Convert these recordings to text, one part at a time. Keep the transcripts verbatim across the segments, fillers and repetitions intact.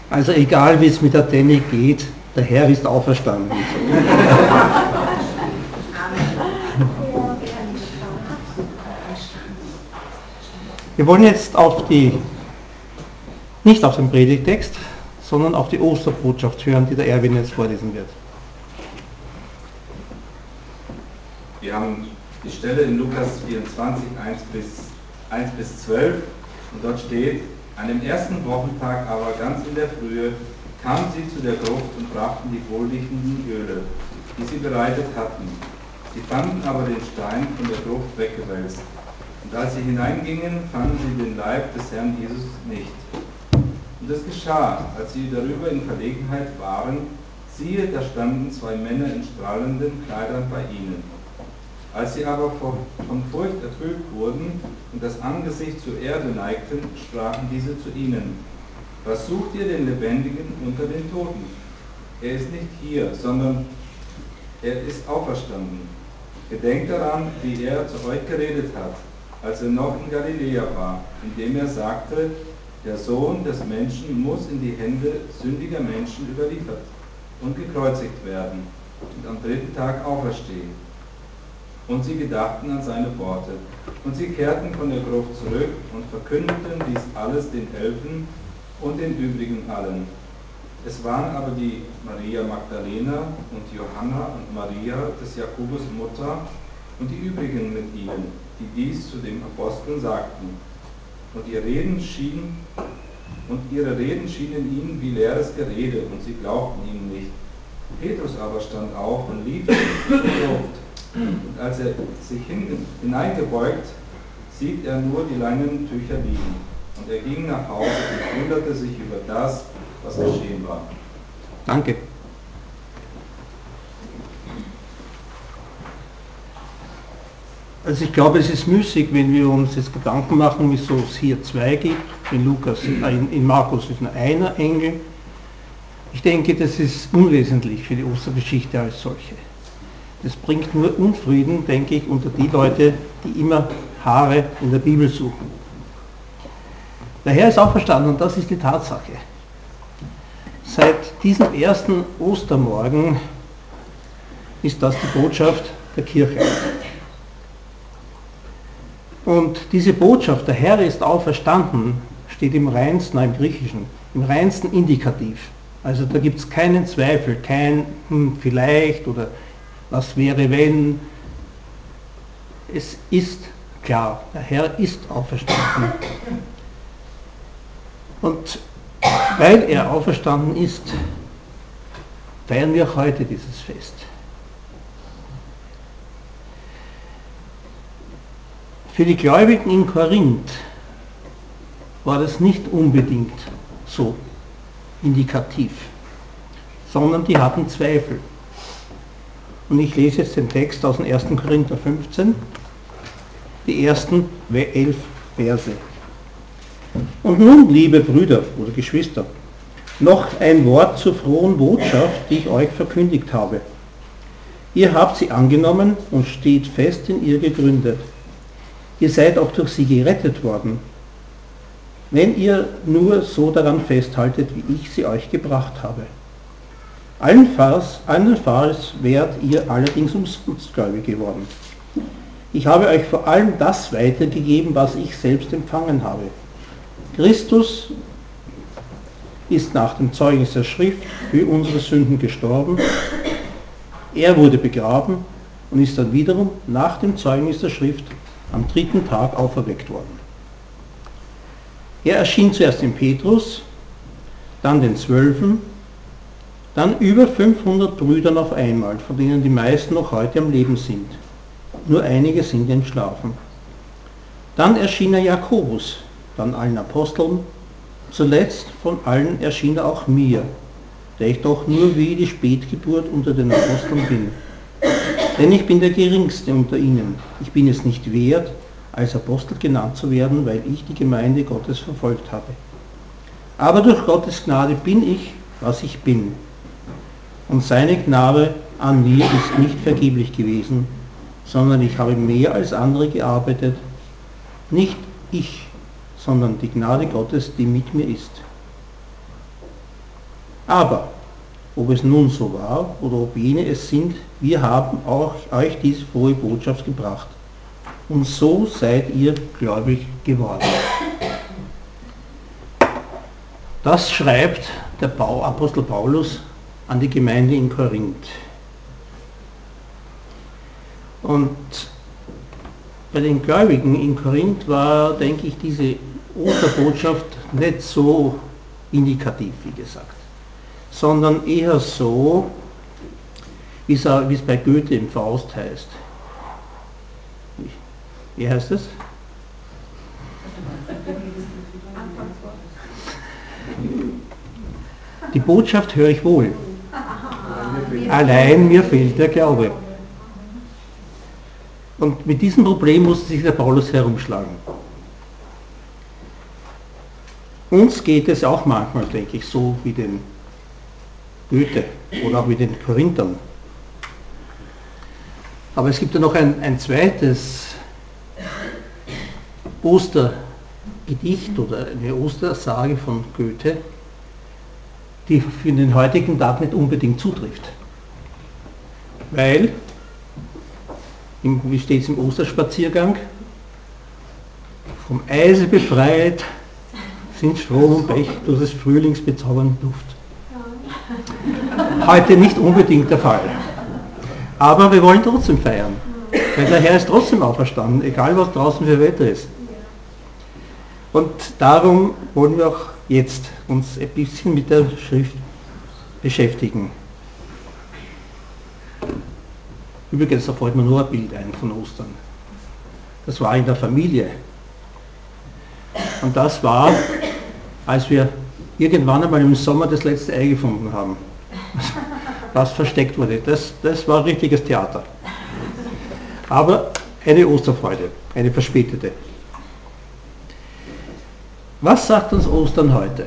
Also egal wie es mit der Danny geht, der Herr ist auferstanden. Wir wollen jetzt auf die, nicht auf den Predigtext, sondern auf die Osterbotschaft hören, die der Erwin jetzt vorlesen wird. Wir haben die Stelle in Lukas vierundzwanzig, eins bis zwölf, und dort steht: An dem ersten Wochentag aber ganz in der Frühe kamen sie zu der Gruft und brachten die wohlriechenden Öle, die sie bereitet hatten. Sie fanden aber den Stein von der Gruft weggewälzt. Und als sie hineingingen, fanden sie den Leib des Herrn Jesus nicht. Und es geschah, als sie darüber in Verlegenheit waren, siehe, da standen zwei Männer in strahlenden Kleidern bei ihnen. Als sie aber von Furcht erfüllt wurden und das Angesicht zur Erde neigten, sprachen diese zu ihnen: Was sucht ihr den Lebendigen unter den Toten? Er ist nicht hier, sondern er ist auferstanden. Gedenkt daran, wie er zu euch geredet hat, als er noch in Galiläa war, indem er sagte: Der Sohn des Menschen muss in die Hände sündiger Menschen überliefert und gekreuzigt werden und am dritten Tag auferstehen. Und sie gedachten an seine Worte. Und sie kehrten von der Gruft zurück und verkündeten dies alles den Elfen und den übrigen allen. Es waren aber die Maria Magdalena und Johanna und Maria des Jakobus Mutter und die übrigen mit ihnen, die dies zu den Aposteln sagten. Und ihr Reden schien, und ihre Reden schienen ihnen wie leeres Gerede, und sie glaubten ihnen nicht. Petrus aber stand auf und lief zur Gruft. Und als er sich hineingebeugt, sieht er nur die langen Tücher liegen. Und er ging nach Hause und wunderte sich über das, was geschehen war. Danke. Also ich glaube, es ist müßig, wenn wir uns jetzt Gedanken machen, wieso es hier zwei gibt. In Lukas, in, in Markus ist nur einer Engel. Ich denke, das ist unwesentlich für die Ostergeschichte als solche. Das bringt nur Unfrieden, denke ich, unter die Leute, die immer Haare in der Bibel suchen. Der Herr ist auferstanden und das ist die Tatsache. Seit diesem ersten Ostermorgen ist das die Botschaft der Kirche. Und diese Botschaft, der Herr ist auferstanden, steht im reinsten, im Griechischen, im reinsten Indikativ. Also da gibt es keinen Zweifel, kein hm, vielleicht oder was wäre wenn. Es ist klar, der Herr ist auferstanden. Und weil er auferstanden ist, feiern wir auch heute dieses Fest. Für die Gläubigen in Korinth war das nicht unbedingt so indikativ, sondern die hatten Zweifel. Und ich lese jetzt den Text aus dem ersten Korinther fünfzehn, die ersten elf Verse. Und nun, liebe Brüder oder Geschwister, noch ein Wort zur frohen Botschaft, die ich euch verkündigt habe. Ihr habt sie angenommen und steht fest in ihr gegründet. Ihr seid auch durch sie gerettet worden, wenn ihr nur so daran festhaltet, wie ich sie euch gebracht habe. Allenfalls, allenfalls wärt ihr allerdings umsonst gläubig geworden. Ich habe euch vor allem das weitergegeben, was ich selbst empfangen habe. Christus ist nach dem Zeugnis der Schrift für unsere Sünden gestorben. Er wurde begraben und ist dann wiederum nach dem Zeugnis der Schrift am dritten Tag auferweckt worden. Er erschien zuerst dem Petrus, dann den Zwölfen, dann über fünfhundert Brüdern auf einmal, von denen die meisten noch heute am Leben sind. Nur einige sind entschlafen. Dann erschien er Jakobus, dann allen Aposteln. Zuletzt von allen erschien er auch mir, der ich doch nur wie die Spätgeburt unter den Aposteln bin. Denn ich bin der Geringste unter ihnen. Ich bin es nicht wert, als Apostel genannt zu werden, weil ich die Gemeinde Gottes verfolgt habe. Aber durch Gottes Gnade bin ich, was ich bin. Und seine Gnade an mir ist nicht vergeblich gewesen, sondern ich habe mehr als andere gearbeitet. Nicht ich, sondern die Gnade Gottes, die mit mir ist. Aber ob es nun so war oder ob jene es sind, wir haben auch euch diese frohe Botschaft gebracht. Und so seid ihr gläubig geworden. Das schreibt der Apostel Paulus an die Gemeinde in Korinth. Und bei den Gläubigen in Korinth war, denke ich, diese Osterbotschaft nicht so indikativ, wie gesagt, sondern eher so, wie es bei Goethe im Faust heißt. Wie heißt es? Die Botschaft höre ich wohl. Allein mir fehlt der Glaube. Und mit diesem Problem musste sich der Paulus herumschlagen. Uns geht es auch manchmal, denke ich, so wie den Goethe oder auch wie den Korinthern. Aber es gibt ja noch ein, ein zweites Ostergedicht oder eine Ostersage von Goethe, die für den heutigen Tag nicht unbedingt zutrifft. Weil, wie steht es im Osterspaziergang, vom Eise befreit sind Strom und Pech durch des Frühlings bezaubernden Duft. Heute nicht unbedingt der Fall. Aber wir wollen trotzdem feiern, weil der Herr ist trotzdem auferstanden, egal was draußen für Wetter ist. Und darum wollen wir auch jetzt uns ein bisschen mit der Schrift beschäftigen. Übrigens, da fällt mir nur ein Bild ein von Ostern. Das war in der Familie. Und das war, als wir irgendwann einmal im Sommer das letzte Ei gefunden haben, was versteckt wurde. Das, das war richtiges Theater. Aber eine Osterfreude, eine verspätete. Was sagt uns Ostern heute?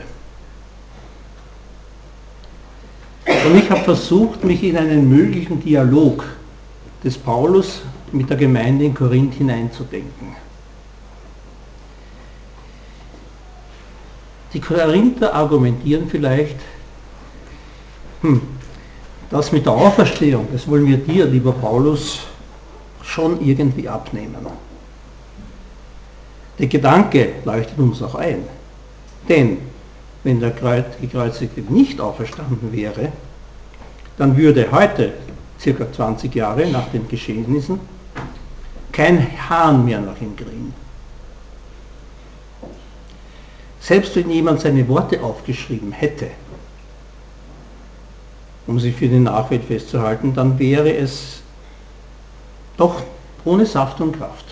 Und ich habe versucht, mich in einen möglichen Dialog des Paulus mit der Gemeinde in Korinth hineinzudenken. Die Korinther argumentieren vielleicht, hm, das mit der Auferstehung, das wollen wir dir, lieber Paulus, schon irgendwie abnehmen. Der Gedanke leuchtet uns auch ein, denn wenn der Gekreuzigte nicht auferstanden wäre, dann würde heute, circa zwanzig Jahre nach den Geschehnissen, kein Hahn mehr nach ihm krähen. Selbst wenn jemand seine Worte aufgeschrieben hätte, um sie für die Nachwelt festzuhalten, dann wäre es doch ohne Saft und Kraft.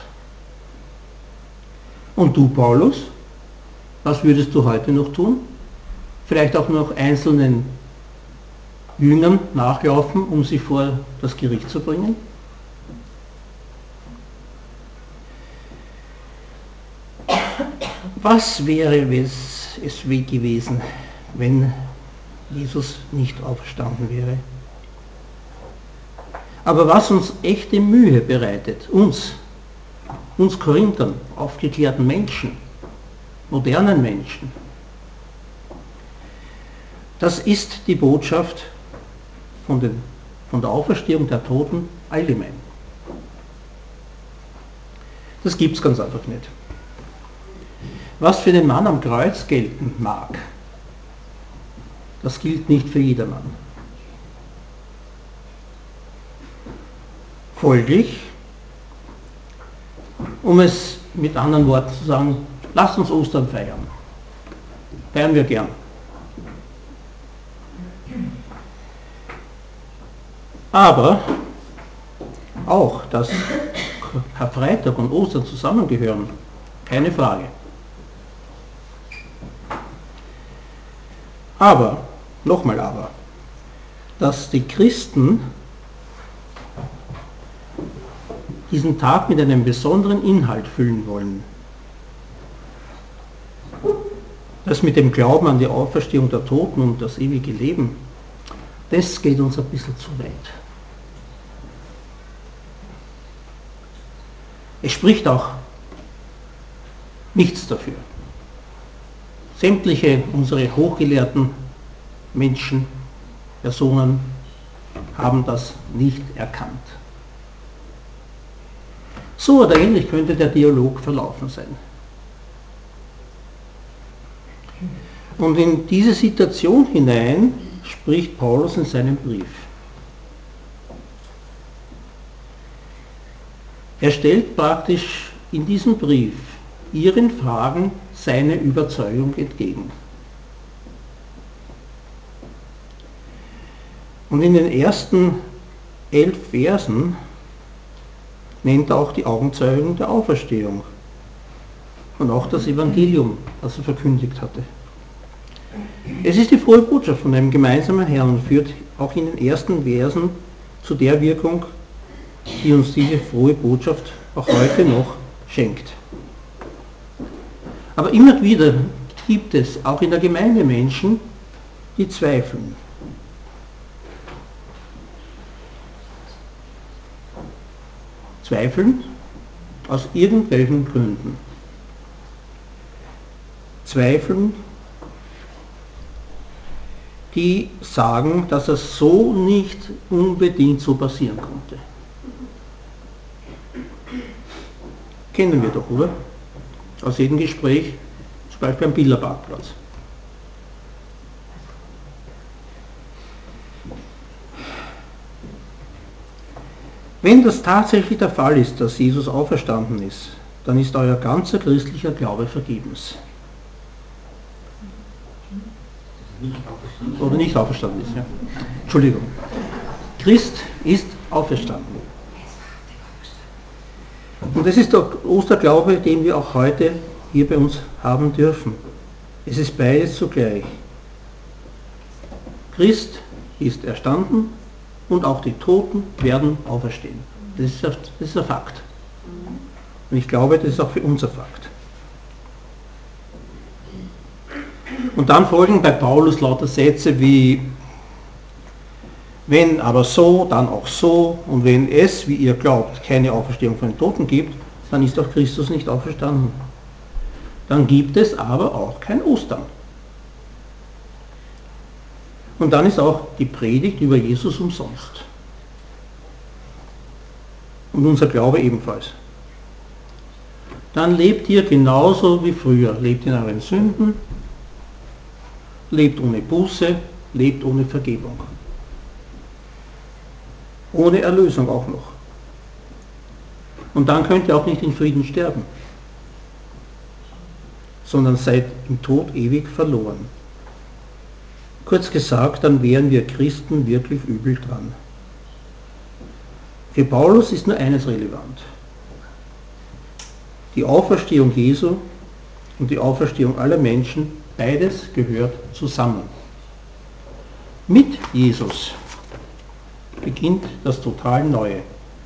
Und du, Paulus, was würdest du heute noch tun? Vielleicht auch noch einzelnen Jüngern nachlaufen, um sie vor das Gericht zu bringen? Was wäre es gewesen, wenn Jesus nicht auferstanden wäre? Aber was uns echte Mühe bereitet, uns, uns Korinthern, aufgeklärten Menschen, modernen Menschen, das ist die Botschaft von, den, von der Auferstehung der Toten allgemein. Das gibt es ganz einfach nicht. Was für den Mann am Kreuz gelten mag, das gilt nicht für jedermann. Folglich, um es mit anderen Worten zu sagen, lasst uns Ostern feiern. Feiern wir gern. Aber auch, dass Karfreitag und Ostern zusammengehören, keine Frage. Aber, nochmal aber, dass die Christen diesen Tag mit einem besonderen Inhalt füllen wollen, das mit dem Glauben an die Auferstehung der Toten und das ewige Leben, das geht uns ein bisschen zu weit. Es spricht auch nichts dafür. Sämtliche unsere Hochgelehrten Menschen, Personen haben das nicht erkannt. So oder ähnlich könnte der Dialog verlaufen sein. Und in diese Situation hinein spricht Paulus in seinem Brief. Er stellt praktisch in diesem Brief ihren Fragen seine Überzeugung entgegen. Und in den ersten elf Versen nennt er auch die Augenzeugung der Auferstehung und auch das Evangelium, das er verkündigt hatte. Es ist die frohe Botschaft von einem gemeinsamen Herrn und führt auch in den ersten Versen zu der Wirkung, die uns diese frohe Botschaft auch heute noch schenkt. Aber immer wieder gibt es auch in der Gemeinde Menschen, die zweifeln. Zweifeln aus irgendwelchen Gründen. Zweifeln, die sagen, dass es so nicht unbedingt so passieren konnte. Kennen wir doch, oder? Aus jedem Gespräch, zum Beispiel am Bilderparkplatz. Wenn das tatsächlich der Fall ist, dass Jesus auferstanden ist, dann ist euer ganzer christlicher Glaube vergebens. Oder nicht auferstanden ist, ja. Entschuldigung. Christ ist auferstanden. Und das ist der Osterglaube, den wir auch heute hier bei uns haben dürfen. Es ist beides zugleich. Christ ist erstanden und auch die Toten werden auferstehen. Das ist, das ist ein Fakt. Und ich glaube, das ist auch für uns ein Fakt. Und dann folgen bei Paulus lauter Sätze wie: Wenn aber so, dann auch so, und wenn es, wie ihr glaubt, keine Auferstehung von den Toten gibt, dann ist auch Christus nicht auferstanden. Dann gibt es aber auch kein Ostern. Und dann ist auch die Predigt über Jesus umsonst. Und unser Glaube ebenfalls. Dann lebt ihr genauso wie früher. Lebt in euren Sünden, lebt ohne Buße, lebt ohne Vergebung. Ohne Erlösung auch noch. Und dann könnt ihr auch nicht in Frieden sterben, sondern seid im Tod ewig verloren. Kurz gesagt, dann wären wir Christen wirklich übel dran. Für Paulus ist nur eines relevant. Die Auferstehung Jesu und die Auferstehung aller Menschen, beides gehört zusammen. Mit Jesus beginnt das total Neue.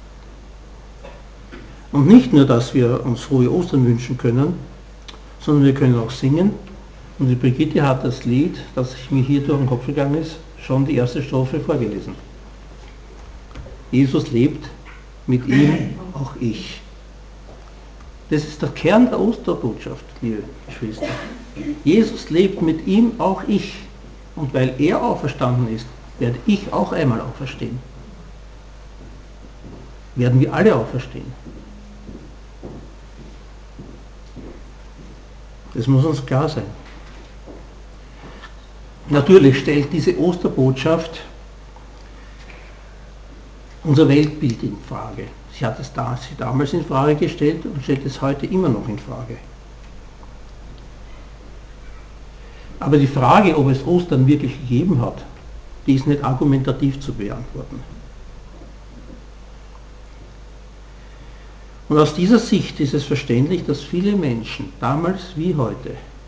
Und nicht nur, dass wir uns frohe Ostern wünschen können, sondern wir können auch singen. Und die Brigitte hat das Lied, das mir hier durch den Kopf gegangen ist, schon die erste Strophe vorgelesen. Jesus lebt, mit ihm auch ich. Das ist der Kern der Osterbotschaft, liebe Geschwister. Jesus lebt, mit ihm auch ich. Und weil er auferstanden ist, werde ich auch einmal auferstehen. Werden wir alle auferstehen. Das muss uns klar sein. Natürlich stellt diese Osterbotschaft unser Weltbild in Frage. Sie hat es da, sie damals in Frage gestellt und stellt es heute immer noch in Frage. Aber die Frage, ob es Ostern wirklich gegeben hat, die ist nicht argumentativ zu beantworten. Und aus dieser Sicht ist es verständlich, dass viele Menschen, damals wie heute,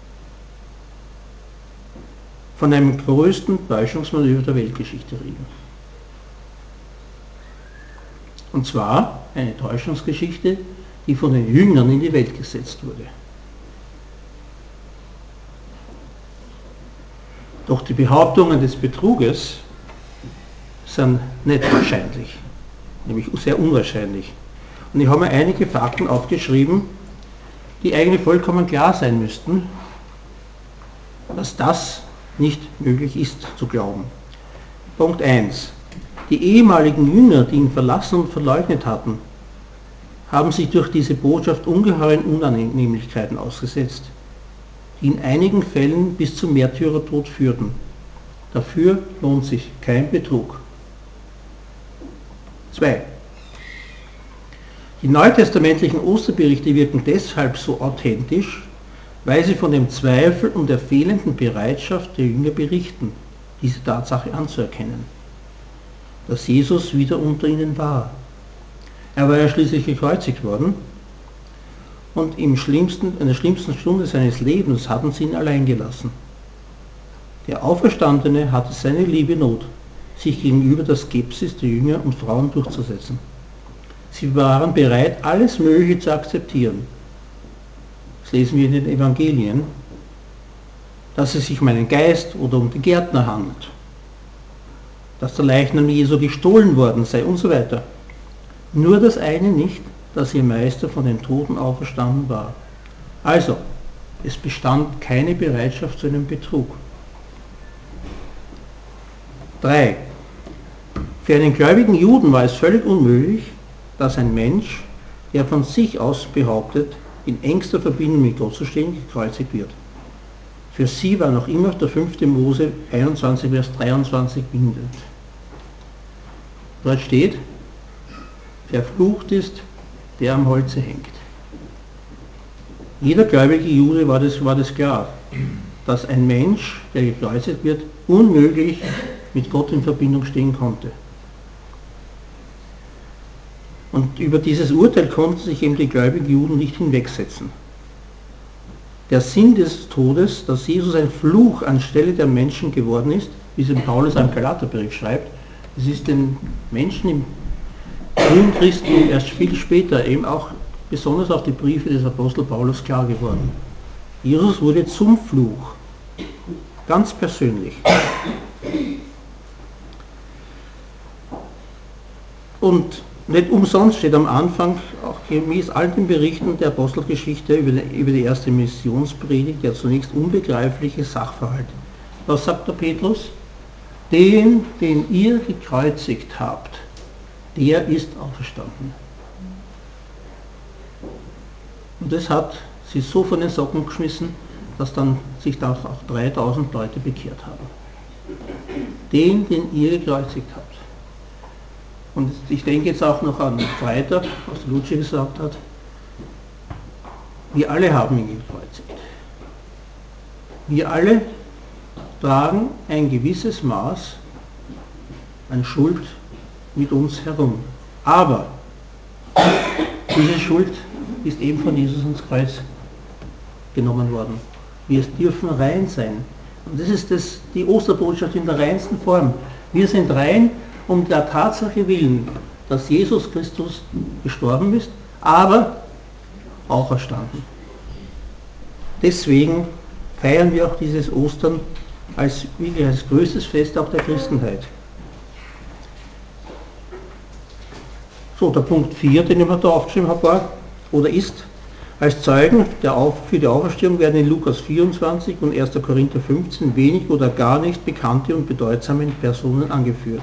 von einem größten Täuschungsmanöver der Weltgeschichte reden. Und zwar eine Täuschungsgeschichte, die von den Jüngern in die Welt gesetzt wurde. Doch die Behauptungen des Betruges sind nicht wahrscheinlich, nämlich sehr unwahrscheinlich. Und ich habe mir einige Fakten aufgeschrieben, die eigentlich vollkommen klar sein müssten, dass das nicht möglich ist zu glauben. Punkt eins. Die ehemaligen Jünger, die ihn verlassen und verleugnet hatten, haben sich durch diese Botschaft ungeheuren Unannehmlichkeiten ausgesetzt, die in einigen Fällen bis zum Märtyrertod führten. Dafür lohnt sich kein Betrug. zwei. Die neutestamentlichen Osterberichte wirken deshalb so authentisch, weil sie von dem Zweifel und der fehlenden Bereitschaft der Jünger berichten, diese Tatsache anzuerkennen, dass Jesus wieder unter ihnen war. Er war ja schließlich gekreuzigt worden und im schlimmsten, in der schlimmsten Stunde seines Lebens hatten sie ihn allein gelassen. Der Auferstandene hatte seine liebe Not, sich gegenüber der Skepsis der Jünger und Frauen durchzusetzen. Sie waren bereit, alles Mögliche zu akzeptieren. Das lesen wir in den Evangelien, dass es sich um einen Geist oder um die Gärtner handelt, dass der Leichnam Jesu gestohlen worden sei und so weiter. Nur das eine nicht, dass ihr Meister von den Toten auferstanden war. Also, es bestand keine Bereitschaft zu einem Betrug. drei. Für einen gläubigen Juden war es völlig unmöglich, dass ein Mensch, der von sich aus behauptet, in engster Verbindung mit Gott zu stehen, gekreuzigt wird. Für sie war noch immer der fünfte Mose einundzwanzig, Vers dreiundzwanzig bindend. Dort steht, verflucht ist, der am Holze hängt. Jeder gläubige Jude war das, war das klar, dass ein Mensch, der gekreuzigt wird, unmöglich mit Gott in Verbindung stehen konnte. Und über dieses Urteil konnten sich eben die gläubigen Juden nicht hinwegsetzen. Der Sinn des Todes, dass Jesus ein Fluch anstelle der Menschen geworden ist, wie es Paulus am Galaterbrief schreibt, es ist den Menschen im frühen Christentum erst viel später, eben auch besonders auf die Briefe des Apostel Paulus klar geworden. Jesus wurde zum Fluch, ganz persönlich. Und nicht umsonst steht am Anfang, auch gemäß all den Berichten der Apostelgeschichte über die, über die erste Missionspredigt, der zunächst unbegreifliche Sachverhalt. Was sagt der Petrus? Den, den ihr gekreuzigt habt, der ist auferstanden. Und das hat sie so von den Socken geschmissen, dass dann sich da auch dreitausend Leute bekehrt haben. Den, den ihr gekreuzigt habt. Und ich denke jetzt auch noch an Freitag, was der Lutsche gesagt hat. Wir alle haben ihn gekreuzigt. Wir alle tragen ein gewisses Maß an Schuld mit uns herum. Aber diese Schuld ist eben von Jesus ans Kreuz genommen worden. Wir dürfen rein sein. Und das ist das, die Osterbotschaft in der reinsten Form. Wir sind rein um der Tatsache willen, dass Jesus Christus gestorben ist, aber auferstanden. Deswegen feiern wir auch dieses Ostern als, wirklich als größtes Fest auch der Christenheit. So, der Punkt vier, den ich mir da aufgeschrieben habe, war, oder ist, als Zeugen der Auf, für die Auferstehung werden in Lukas vierundzwanzig und erster Korinther fünfzehn wenig oder gar nicht bekannte und bedeutsame Personen angeführt.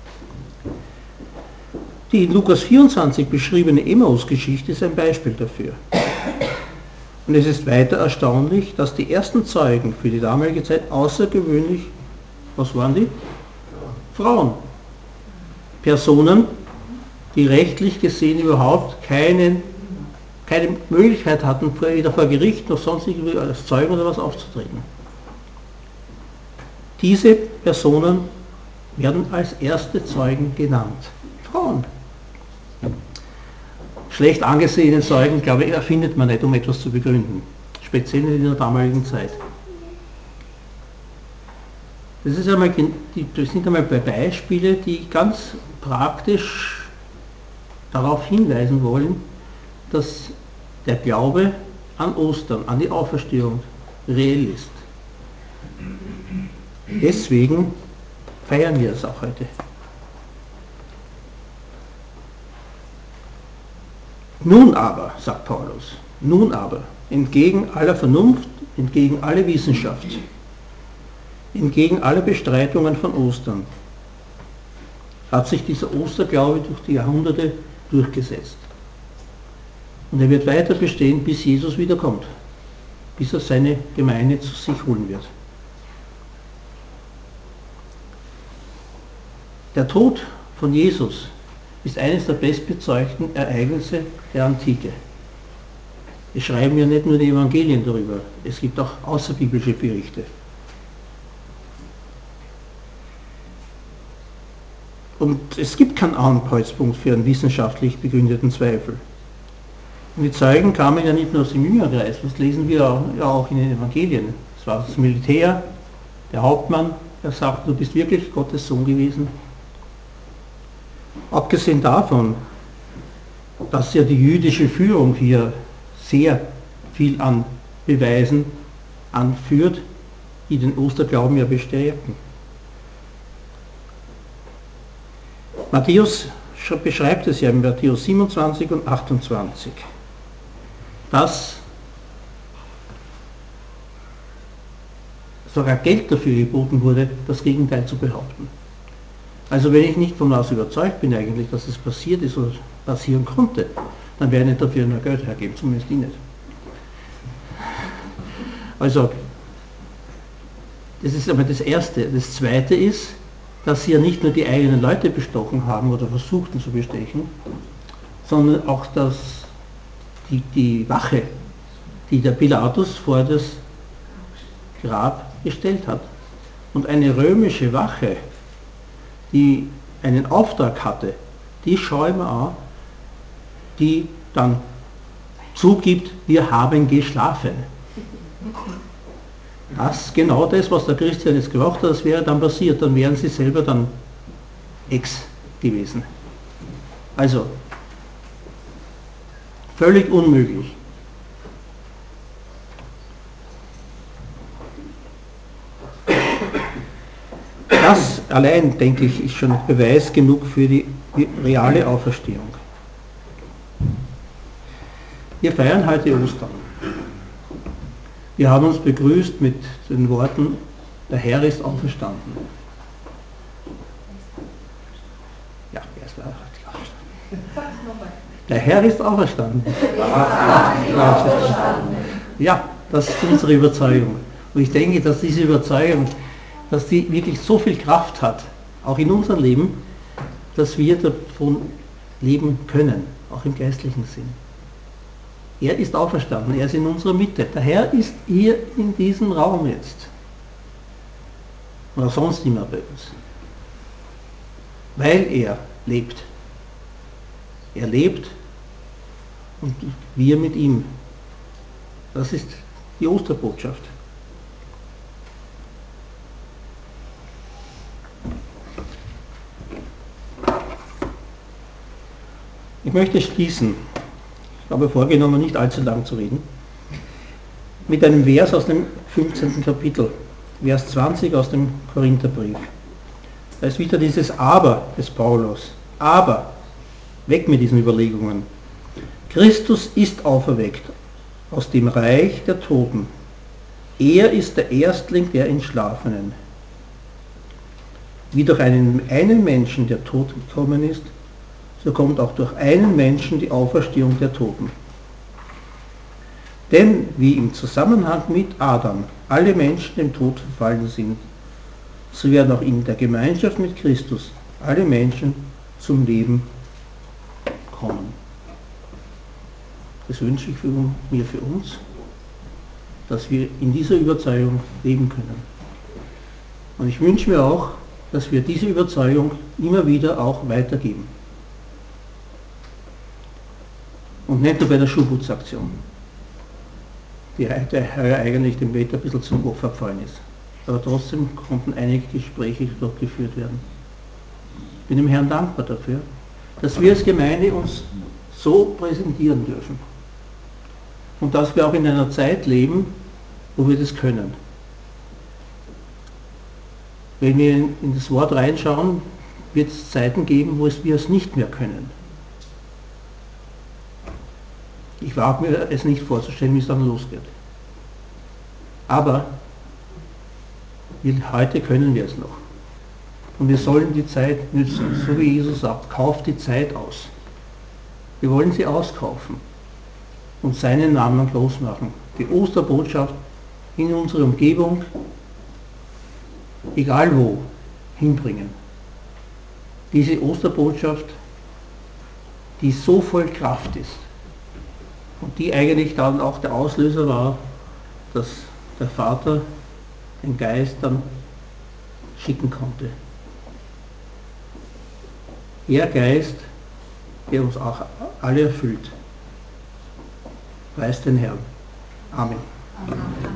Die in Lukas vierundzwanzig beschriebene Emmaus-Geschichte ist ein Beispiel dafür. Und es ist weiter erstaunlich, dass die ersten Zeugen für die damalige Zeit außergewöhnlich, was waren die? Frauen. Personen, die rechtlich gesehen überhaupt keinen, keine Möglichkeit hatten, weder vor Gericht noch sonst irgendwie als Zeugen oder was aufzutreten. Diese Personen werden als erste Zeugen genannt. Frauen. Schlecht angesehene Zeugen, glaube ich, erfindet man nicht, um etwas zu begründen. Speziell in der damaligen Zeit. Das, ist einmal, das sind einmal Beispiele, die ganz praktisch darauf hinweisen wollen, dass der Glaube an Ostern, an die Auferstehung reell ist. Deswegen feiern wir es auch heute. Nun aber, sagt Paulus, nun aber, entgegen aller Vernunft, entgegen aller Wissenschaft, Entgegen aller Bestreitungen von Ostern hat sich dieser Osterglaube durch die Jahrhunderte durchgesetzt. Und er wird weiter bestehen, bis Jesus wiederkommt, bis er seine Gemeinde zu sich holen wird. Der Tod von Jesus ist eines der bestbezeugten Ereignisse der Antike. Es schreiben ja nicht nur die Evangelien darüber, es gibt auch außerbiblische Berichte. Und es gibt keinen Anhaltspunkt für einen wissenschaftlich begründeten Zweifel. Und die Zeugen kamen ja nicht nur aus dem Jüngerkreis, das lesen wir ja auch in den Evangelien. Es war das Militär, der Hauptmann, der sagt, du bist wirklich Gottes Sohn gewesen. Abgesehen davon, dass ja die jüdische Führung hier sehr viel an Beweisen anführt, die den Osterglauben ja bestärken. Matthäus beschreibt es ja in Matthäus siebenundzwanzig und achtundzwanzig, dass sogar Geld dafür geboten wurde, das Gegenteil zu behaupten. Also wenn ich nicht von was überzeugt bin eigentlich, dass es passiert ist oder passieren konnte, dann werde ich nicht dafür nur Geld hergeben, zumindest ich nicht. Also, das ist aber das Erste. Das Zweite ist, dass sie ja nicht nur die eigenen Leute bestochen haben oder versuchten zu bestechen, sondern auch dass die, die Wache, die der Pilatus vor das Grab gestellt hat. Und eine römische Wache, die einen Auftrag hatte, die schaue ich mir an, die dann zugibt, wir haben geschlafen. Das, genau das, was der Christian jetzt gemacht hat, das wäre dann passiert, dann wären sie selber dann Ex gewesen. Also, völlig unmöglich. Das allein, denke ich, ist schon Beweis genug für die reale Auferstehung. Wir feiern heute Ostern. Wir haben uns begrüßt mit den Worten, der Herr ist auferstanden. Ja, wer ist auferstanden? Der Herr ist auferstanden. Ja, das ist unsere Überzeugung. Und ich denke, dass diese Überzeugung, dass die wirklich so viel Kraft hat, auch in unserem Leben, dass wir davon leben können, auch im geistlichen Sinn. Er ist auferstanden, er ist in unserer Mitte. Der Herr ist hier in diesem Raum jetzt. Oder sonst immer bei uns. Weil er lebt. Er lebt und wir mit ihm. Das ist die Osterbotschaft. Ich möchte schließen, ich habe vorgenommen, nicht allzu lang zu reden, mit einem Vers aus dem fünfzehnten Kapitel, Vers zwanzig aus dem Korintherbrief. Da ist wieder dieses Aber des Paulus. Aber, weg mit diesen Überlegungen. Christus ist auferweckt aus dem Reich der Toten. Er ist der Erstling der Entschlafenen. Wie durch einen, einen Menschen der Tod gekommen ist, so kommt auch durch einen Menschen die Auferstehung der Toten. Denn wie im Zusammenhang mit Adam alle Menschen dem Tod verfallen sind, so werden auch in der Gemeinschaft mit Christus alle Menschen zum Leben kommen. Das wünsche ich für, mir für uns, dass wir in dieser Überzeugung leben können. Und ich wünsche mir auch, dass wir diese Überzeugung immer wieder auch weitergeben. Und nicht nur bei der Schuhputzaktion, die heute eigentlich dem Wetter ein bisschen zum Opfer gefallen ist. Aber trotzdem konnten einige Gespräche dort geführt werden. Ich bin dem Herrn dankbar dafür, dass wir als Gemeinde uns so präsentieren dürfen. Und dass wir auch in einer Zeit leben, wo wir das können. Wenn wir in das Wort reinschauen, wird es Zeiten geben, wo wir es nicht mehr können. Ich wage mir es nicht vorzustellen, wie es dann losgeht. Aber Wir, heute können wir es noch. Und wir sollen die Zeit nützen, so wie Jesus sagt, kauft die Zeit aus. Wir wollen sie auskaufen und seinen Namen groß machen. Die Osterbotschaft in unsere Umgebung, egal wo, hinbringen. Diese Osterbotschaft, die so voll Kraft ist und die eigentlich dann auch der Auslöser war, dass der Vater den Geist dann schicken konnte. Der Geist, der uns auch alle erfüllt. Preis den Herrn. Amen. Amen.